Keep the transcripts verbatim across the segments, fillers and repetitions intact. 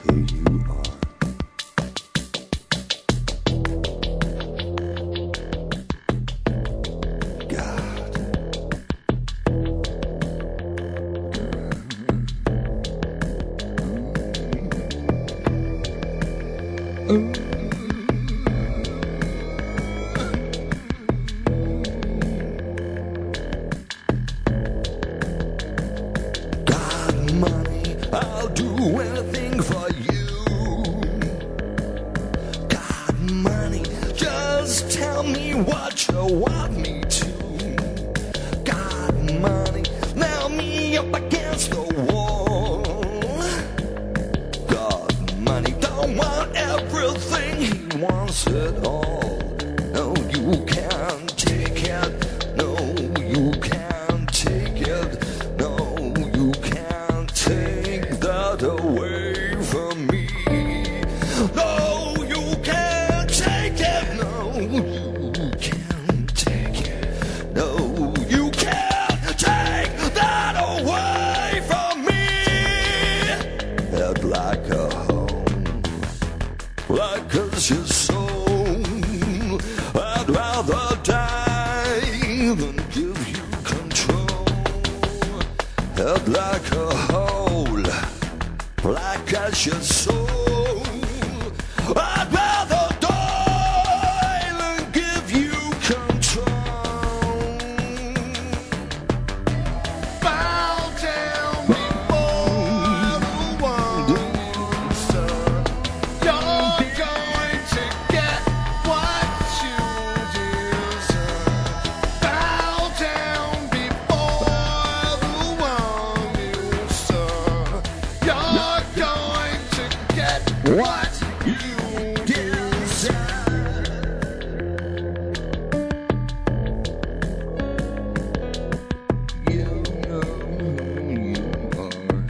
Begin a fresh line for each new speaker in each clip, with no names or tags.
here you are. Got money, I'll do anything for you. Got money, just tell me what you want me to. Got money, nail me up against the wall. Got money, don't want everything, he wants it all. No, you can't take it. No, you can't take it. No, you can't take that away from me. No, you can't take it. No, you can't take it. No, you can't take that away from me. Head like a home, like a soul. I'd rather die than give you control. Head like a hole, like as your soul. I'd rather die than give you control. Bow down before the one, sir. You're going to get what you deserve. Bow down before the one you serve. You're going to get what you deserve. You know who you are.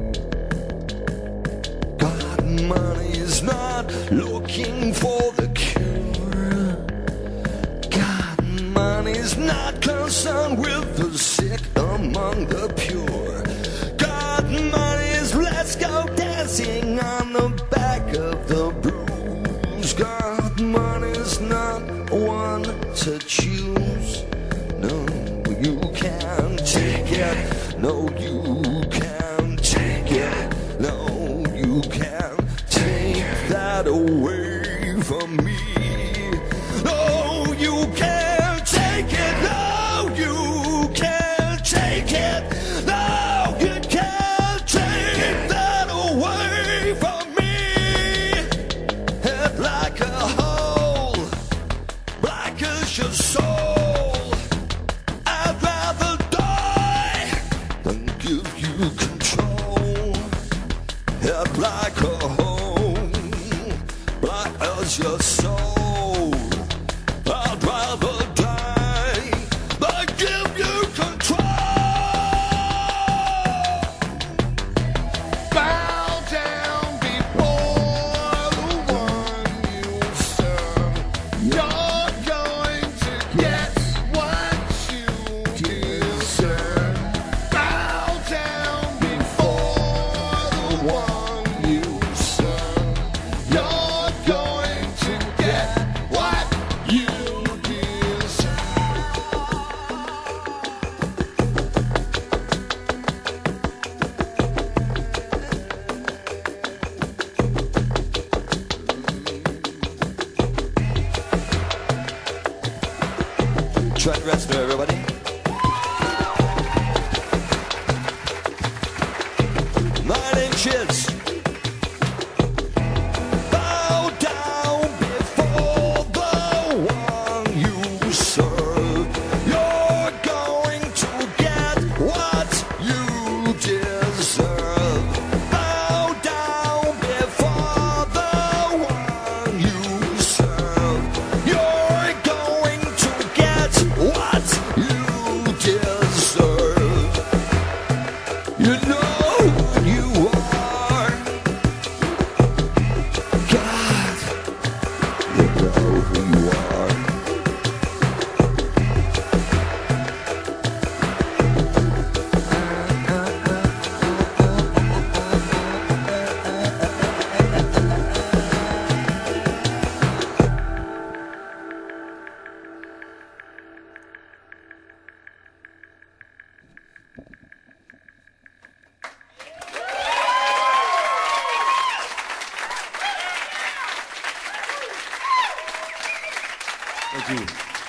God, money's not looking for the cure. God, money's not concerned with the sick among the pure. God, money's let's go dancing on the back of the blues. God, money's not one to choose. No, you can't take it. No, you can't take it. No, you can't take that away from me. No, you can't take it. No, you can't take it. No, you can't take that away from me. Head like a hole, black as your soul. I'd rather die than give you control. Head like a hole, black as your soul. I'd rather die than give you control. Bow down before the one you serve. You're going to get what you deserve. Bow down before the one you serve. You're going to get what you deserve. Trent Reznor, everybody. Nine inches. Bow down before the one you serve. You're going to get what you deserve. Bow down before the one you serve. You're going to get what you
Thank you.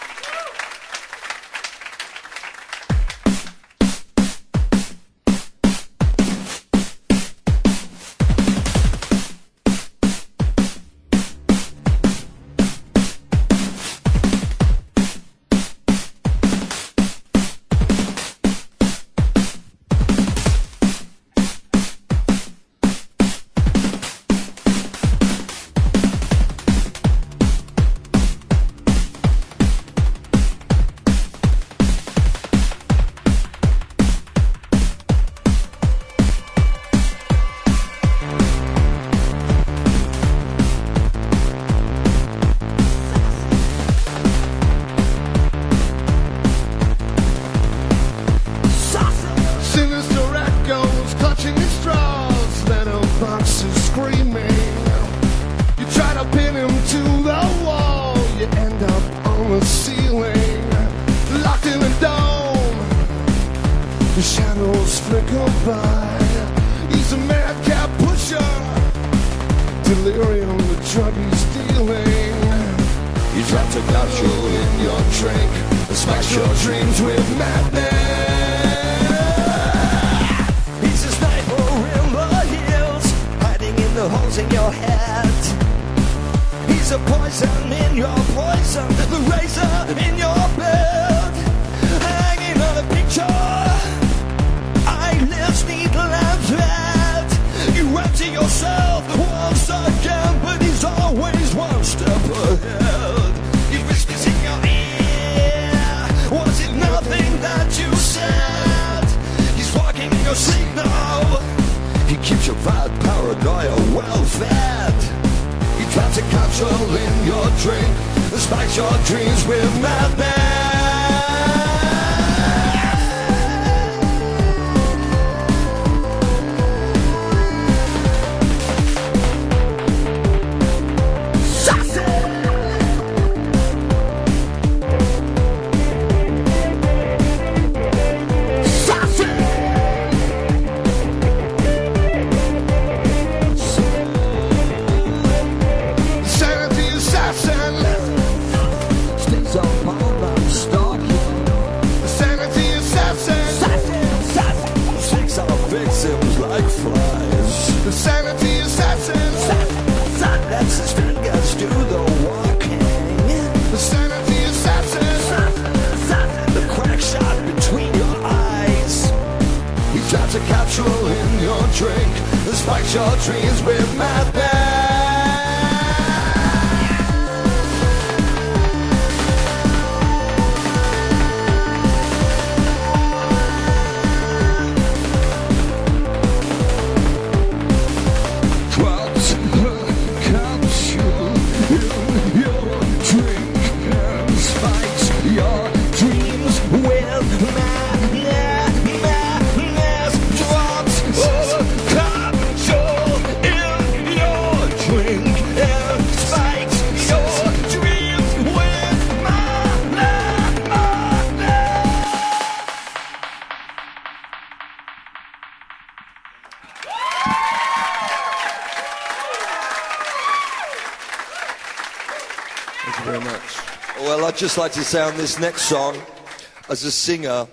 I'd just like to say on this next song, as a singer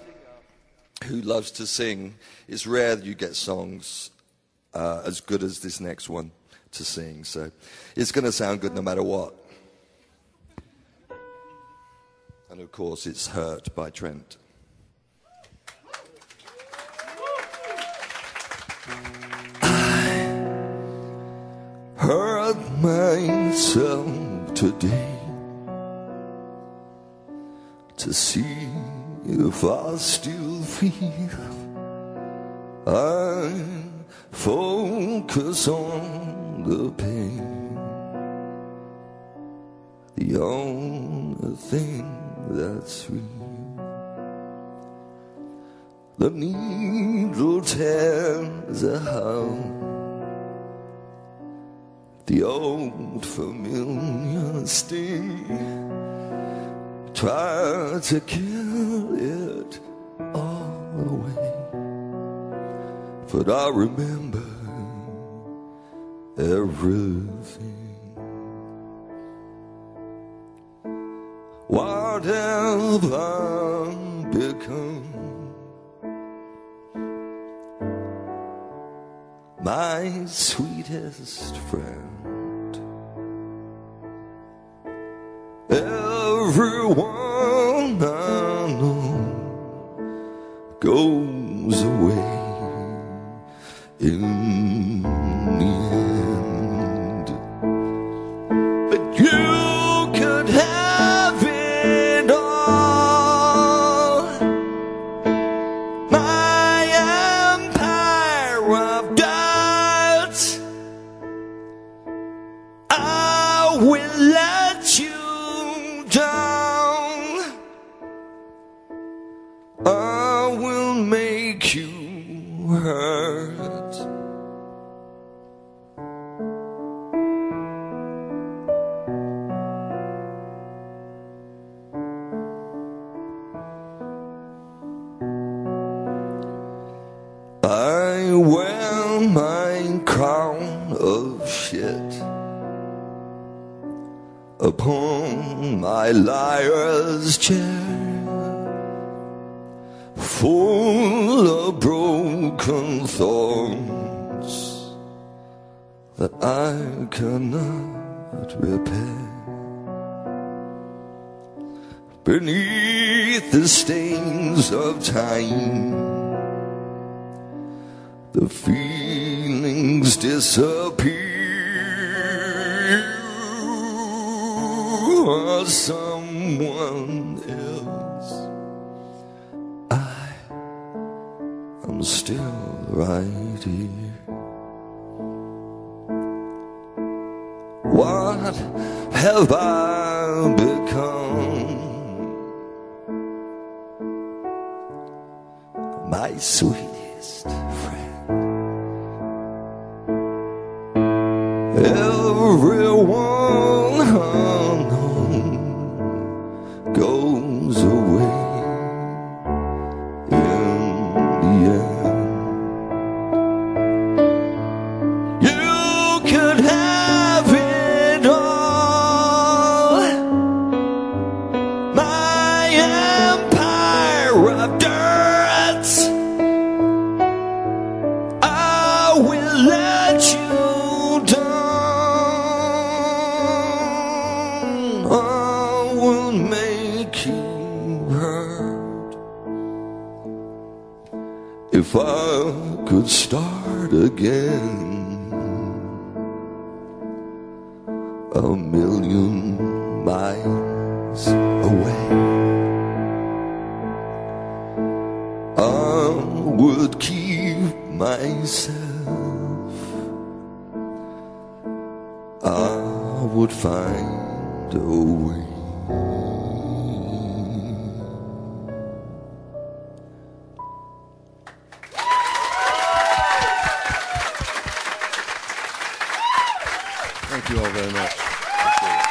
who loves to sing, it's rare that you get songs uh, as good as this next one to sing. So it's going to sound good no matter what. And of course, it's Hurt by Trent. I hurt myself today to see if I still feel. I focus on the pain, the only thing that's real. The needle tears a hole, the old familiar sting. Try to kill it all away, but I remember everything. What have I become? My sweetest friend. Everyone I know goes away in the end. But you could have it all. My empire of doubts, I will let you down. I will make you hurt. I wear my crown of shit upon my liar's chair, full of broken thorns that I cannot repair. Beneath the stains of time, the feelings disappear. You are someone else. I am still right here. What have I become? My sweetest friend. Everyone I know goes away in the end. You could have it all. My empire of dirt, I will let you down. I will make you hurt. If I could start again a million miles away, I would keep myself. I would find a way.
Thank you all very much. Appreciate it.